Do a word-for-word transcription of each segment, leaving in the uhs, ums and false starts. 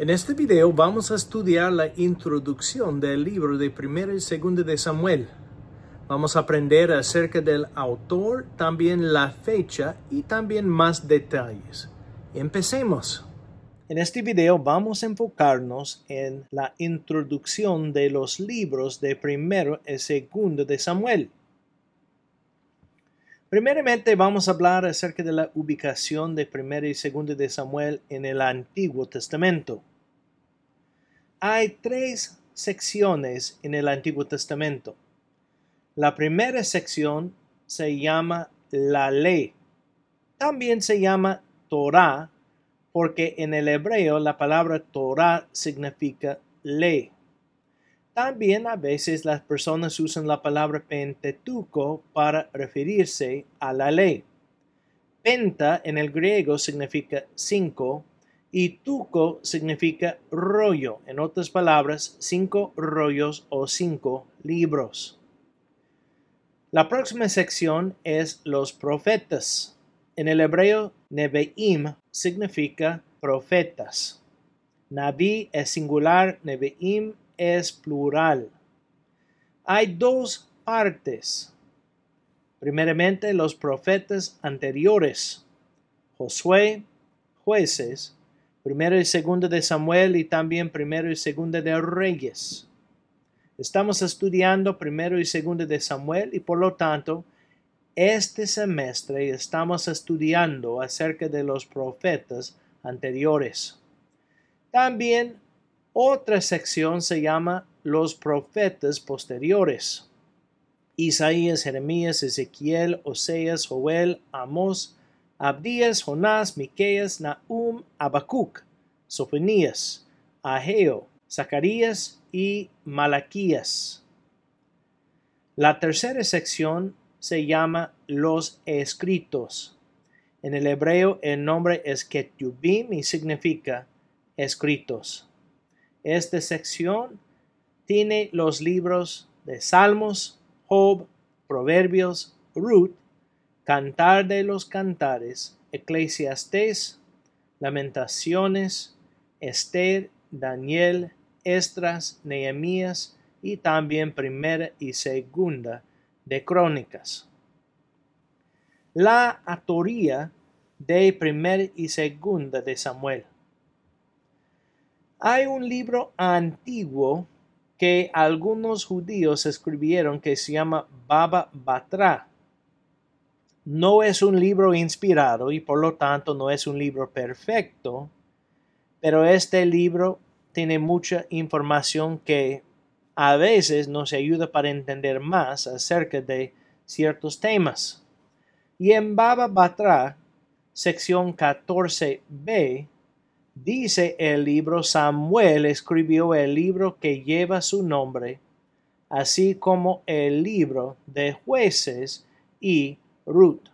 En este video vamos a estudiar la introducción del libro de Primera y Segunda de Samuel. Vamos a aprender acerca del autor, también la fecha y también más detalles. Empecemos. En este video vamos a enfocarnos en la introducción de los libros de Primero y Segundo de Samuel. Primeramente vamos a hablar acerca de la ubicación de Primera y Segunda de Samuel en el Antiguo Testamento. Hay tres secciones en el Antiguo Testamento. La primera sección se llama la ley. También se llama Torah porque en el hebreo la palabra Torah significa ley. También a veces las personas usan la palabra Pentateuco para referirse a la ley. Penta en el griego significa cinco y tuco significa rollo. En otras palabras, cinco rollos o cinco libros. La próxima sección es los profetas. En el hebreo, Nevi'im significa profetas. Naví es singular, Nevi'im es plural. Hay dos partes. Primeramente, los profetas anteriores, Josué, Jueces, Primero y Segundo de Samuel y también Primero y Segundo de Reyes. Estamos estudiando Primero y Segundo de Samuel y por lo tanto, este semestre estamos estudiando acerca de los profetas anteriores. También otra sección se llama los profetas posteriores. Isaías, Jeremías, Ezequiel, Oseas, Joel, Amós, Abdías, Jonás, Miqueas, Nahum, Habacuc, Sofonías, Ageo, Zacarías y Malaquías. La tercera sección se llama los escritos. En el hebreo el nombre es Ketubim y significa escritos. Esta sección tiene los libros de Salmos, Job, Proverbios, Ruth, Cantar de los Cantares, Eclesiastés, Lamentaciones, Esther, Daniel, Esdras, Nehemías y también Primera y Segunda de Crónicas. La autoría de Primera y Segunda de Samuel. Hay un libro antiguo que algunos judíos escribieron que se llama Baba Batra. No es un libro inspirado y por lo tanto no es un libro perfecto, pero este libro tiene mucha información que a veces nos ayuda para entender más acerca de ciertos temas. Y en Baba Batra, sección catorce b, dice el libro Samuel escribió el libro que lleva su nombre, así como el libro de Jueces y Ruth.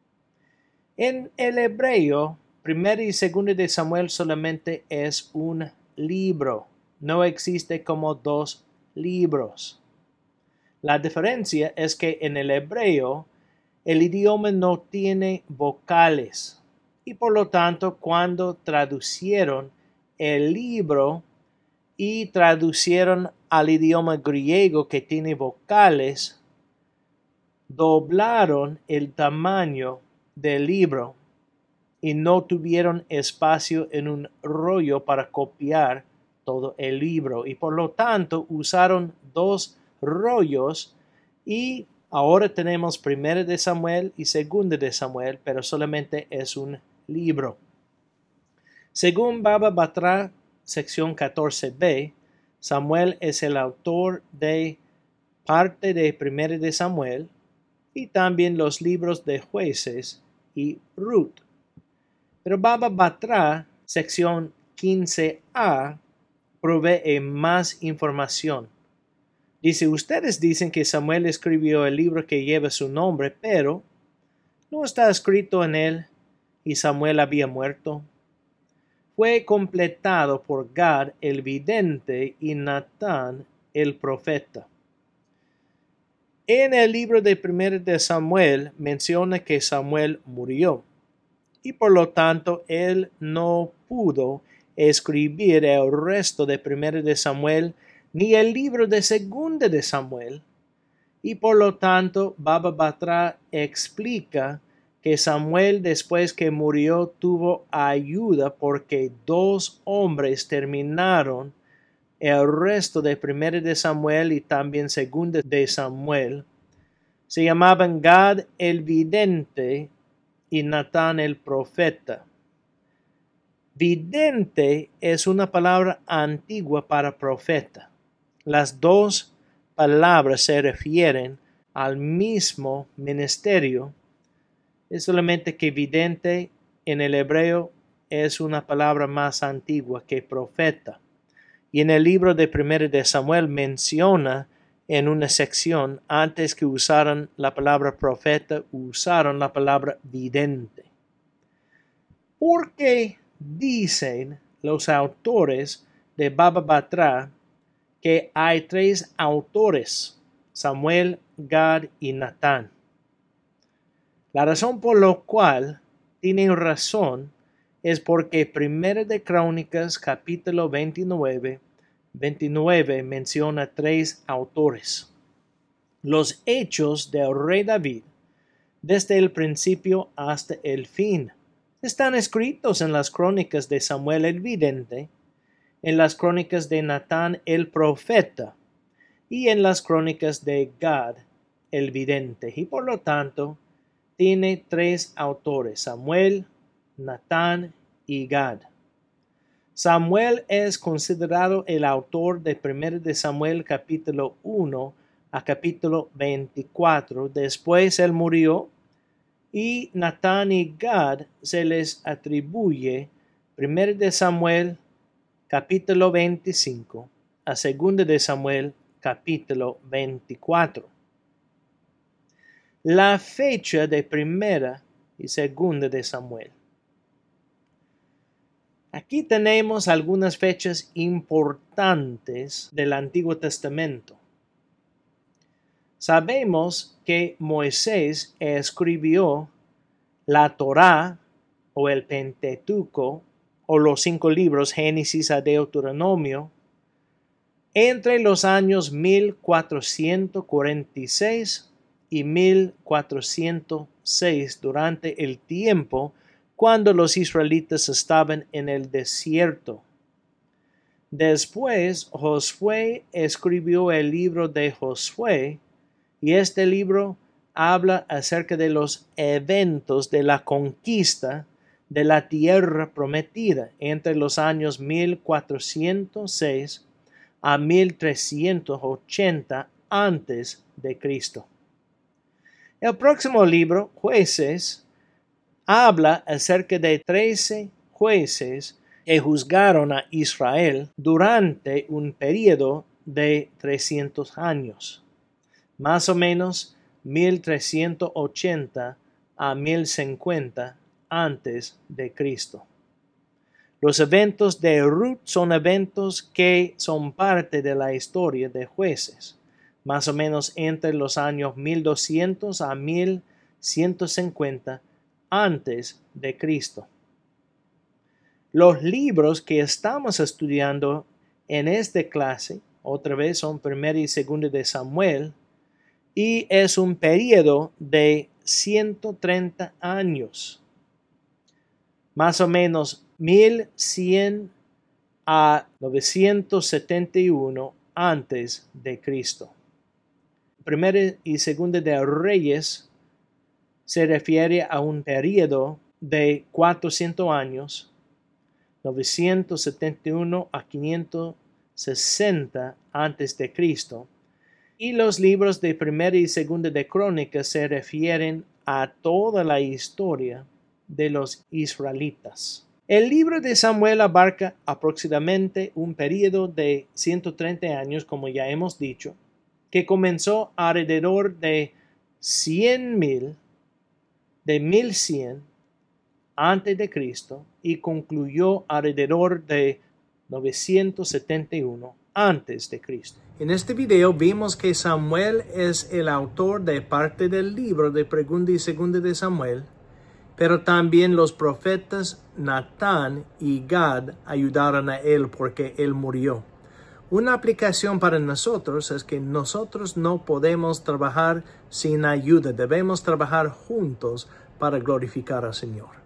En el hebreo, Primera y Segunda de Samuel solamente es un libro. No existe como dos libros. La diferencia es que en el hebreo, el idioma no tiene vocales. Y por lo tanto, cuando traducieron el libro y traducieron al idioma griego que tiene vocales, doblaron el tamaño del libro y no tuvieron espacio en un rollo para copiar todo el libro. Y por lo tanto, usaron dos rollos y ahora tenemos Primera de Samuel y Segunda de Samuel, pero solamente es un libro. Según Baba Batra, sección catorce b, Samuel es el autor de parte de Primera de Samuel y también los libros de Jueces y Ruth. Pero Baba Batra, sección quince a, provee más información. Dice, ustedes dicen que Samuel escribió el libro que lleva su nombre, pero no está escrito en él y Samuel había muerto. Fue completado por Gad el vidente y Natán el profeta. En el libro de Primera de Samuel menciona que Samuel murió y por lo tanto él no pudo escribir el resto de Primero de Samuel ni el libro de Segunda de Samuel, y por lo tanto Baba Batra explica que Samuel, después que murió, tuvo ayuda porque dos hombres terminaron el resto de Primero de Samuel y también Segunda de Samuel. Se llamaban Gad el vidente y Natán el profeta. Vidente es una palabra antigua para profeta. Las dos palabras se refieren al mismo ministerio. Es solamente que vidente en el hebreo es una palabra más antigua que profeta. Y en el libro de Primero de Samuel menciona en una sección, antes que usaran la palabra profeta, usaron la palabra vidente. ¿Por qué dicen los autores de Baba Batra que hay tres autores, Samuel, Gad y Natán? La razón por la cual tienen razón es porque Primera de Crónicas, capítulo veintinueve, veintinueve menciona tres autores. Los hechos del rey David, desde el principio hasta el fin, están escritos en las crónicas de Samuel el vidente, en las crónicas de Natán el profeta y en las crónicas de Gad el vidente, y por lo tanto tiene tres autores, Samuel, Natán y Gad. Samuel es considerado el autor de Primero de Samuel capítulo uno a capítulo veinticuatro. Después él murió y Natán y Gad se les atribuye Primero de Samuel capítulo veinticinco a Segundo de Samuel capítulo veinticuatro. La fecha de Primera y Segunda de Samuel. Aquí tenemos algunas fechas importantes del Antiguo Testamento. Sabemos que Moisés escribió la Torá o el Pentateuco o los cinco libros Génesis a Deuteronomio entre los años mil cuatrocientos cuarenta y seis y mil cuatrocientos seis, durante el tiempo cuando los israelitas estaban en el desierto. Después Josué escribió el libro de Josué, y este libro habla acerca de los eventos de la conquista de la tierra prometida entre los años mil cuatrocientos seis a mil trescientos ochenta antes de Cristo. El próximo libro, Jueces, habla acerca de trece jueces que juzgaron a Israel durante un periodo de trescientos años, más o menos mil trescientos ochenta a mil cincuenta antes de Cristo. Los eventos de Ruth son eventos que son parte de la historia de Jueces, más o menos entre los años mil doscientos a mil ciento cincuenta antes de Cristo. Los libros que estamos estudiando en esta clase, otra vez, son Primera y Segunda de Samuel, y es un periodo de ciento treinta años, más o menos mil cien a novecientos setenta y uno antes de Cristo. Primera y Segunda de Reyes se refiere a un periodo de cuatrocientos años, novecientos setenta y uno a quinientos sesenta antes de Cristo, y los libros de Primera y Segunda de Crónicas se refieren a toda la historia de los israelitas. El libro de Samuel abarca aproximadamente un periodo de ciento treinta años, como ya hemos dicho, que comenzó alrededor de cien mil, de mil cien antes de Cristo, y concluyó alrededor de novecientos setenta y uno antes de Cristo. En este video vimos que Samuel es el autor de parte del libro de Primera y Segunda de Samuel, Pero también los profetas Natán y Gad ayudaron a él porque él murió. Una aplicación para nosotros es que nosotros no podemos trabajar sin ayuda. Debemos trabajar juntos para glorificar al Señor.